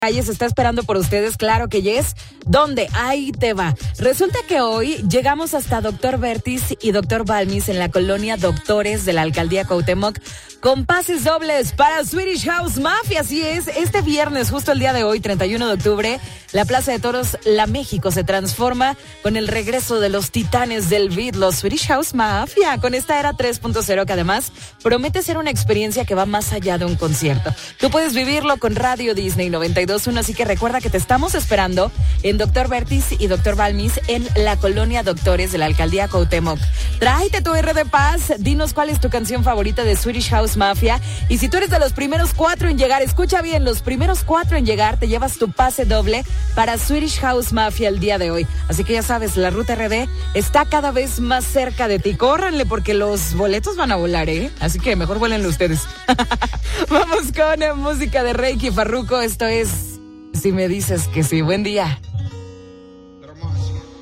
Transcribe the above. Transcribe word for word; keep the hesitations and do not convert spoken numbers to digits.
Calles está esperando por ustedes, claro que yes. ¿Dónde? Ahí te va. Resulta que hoy llegamos hasta Doctor Vertis y Doctor Balmis en la colonia Doctores de la Alcaldía Cuauhtémoc con pases dobles para Swedish House Mafia. Así es, este viernes, justo el día de hoy, treinta y uno de octubre, la Plaza de Toros La México se transforma con el regreso de los titanes del beat, los Swedish House Mafia, con esta era tres punto cero que además promete ser una experiencia que va más allá de un concierto. Tú puedes vivirlo con Radio Disney noventa y dos punto uno, así que recuerda que te estamos esperando en Doctor Vertis y Doctor Balmis en la colonia Doctores de la Alcaldía Cuauhtémoc. Tráete tu R de Paz, dinos cuál es tu canción favorita de Swedish House Mafia, y si tú eres de los primeros cuatro en llegar, escucha bien, los primeros cuatro en llegar, te llevas tu pase doble para Swedish House Mafia el día de hoy. Así que ya sabes, la Ruta R D está cada vez más cerca de ti. Córranle porque los boletos van a volar, ¿eh? Así que mejor vuélenle ustedes. Vamos con música de Reiki Farruko. Esto es Si Me Dices Que Sí. Buen día.